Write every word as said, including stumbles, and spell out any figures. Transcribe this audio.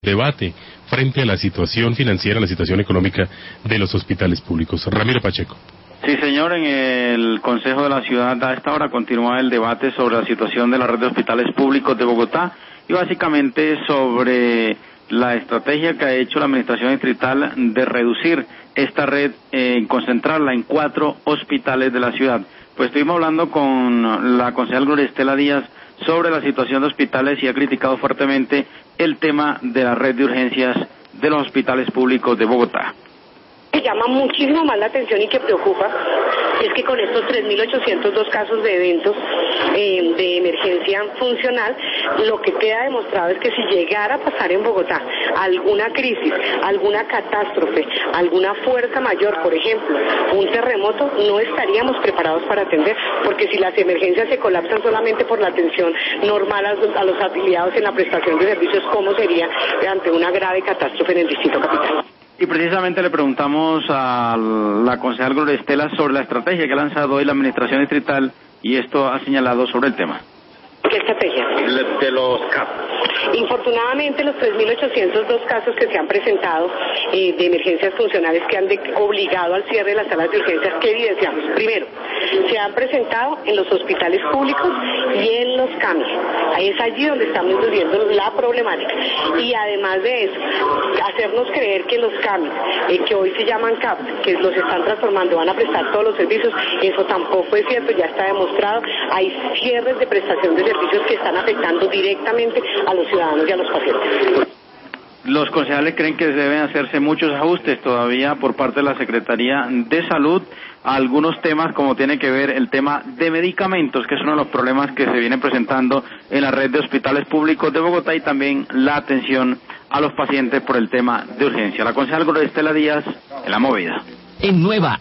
debate frente a la situación financiera, la situación económica de los hospitales públicos. Ramiro Pacheco. Sí, señor, en el Consejo de la Ciudad a esta hora continúa el debate sobre la situación de la red de hospitales públicos de Bogotá y básicamente sobre la estrategia que ha hecho la Administración Distrital de reducir esta red, eh, concentrarla en cuatro hospitales de la ciudad. Pues estuvimos hablando con la concejal Gloria Estela Díaz sobre la situación de hospitales y ha criticado fuertemente el tema de la red de urgencias de los hospitales públicos de Bogotá. Que llama muchísimo más la atención y que preocupa es que con estos tres mil ochocientos dos casos de eventos eh, de emergencia funcional, lo que queda demostrado es que si llegara a pasar en Bogotá alguna crisis, alguna catástrofe, alguna fuerza mayor, por ejemplo, un terremoto, no estaríamos preparados para atender, porque si las emergencias se colapsan solamente por la atención normal a los, a los afiliados en la prestación de servicios, ¿cómo sería ante una grave catástrofe en el Distrito Capital? Y precisamente le preguntamos a la concejal Gloria Estela sobre la estrategia que ha lanzado hoy la Administración Distrital y esto ha señalado sobre el tema. ¿Qué estrategia? De los casos. Infortunadamente, los tres mil ochocientos dos casos que se han presentado eh, de emergencias funcionales que han de, obligado al cierre de las salas de urgencias, ¿qué evidenciamos? Primero, se han presentado en los hospitales públicos y en los C A M I. Es allí donde estamos viviendo la problemática. Y además de eso, hacernos creer que los C A M I, eh, que hoy se llaman C A P, que los están transformando, van a prestar todos los servicios, eso tampoco es cierto, ya está demostrado. Hay cierres de prestación de servicios que están afectando directamente a los ciudadanos y a los pacientes. Los concejales creen que deben hacerse muchos ajustes todavía por parte de la Secretaría de Salud a algunos temas como tiene que ver el tema de medicamentos, que es uno de los problemas que se vienen presentando en la red de hospitales públicos de Bogotá y también la atención a los pacientes por el tema de urgencia. La concejal Gloria Estela Díaz en La Movida. En Nueva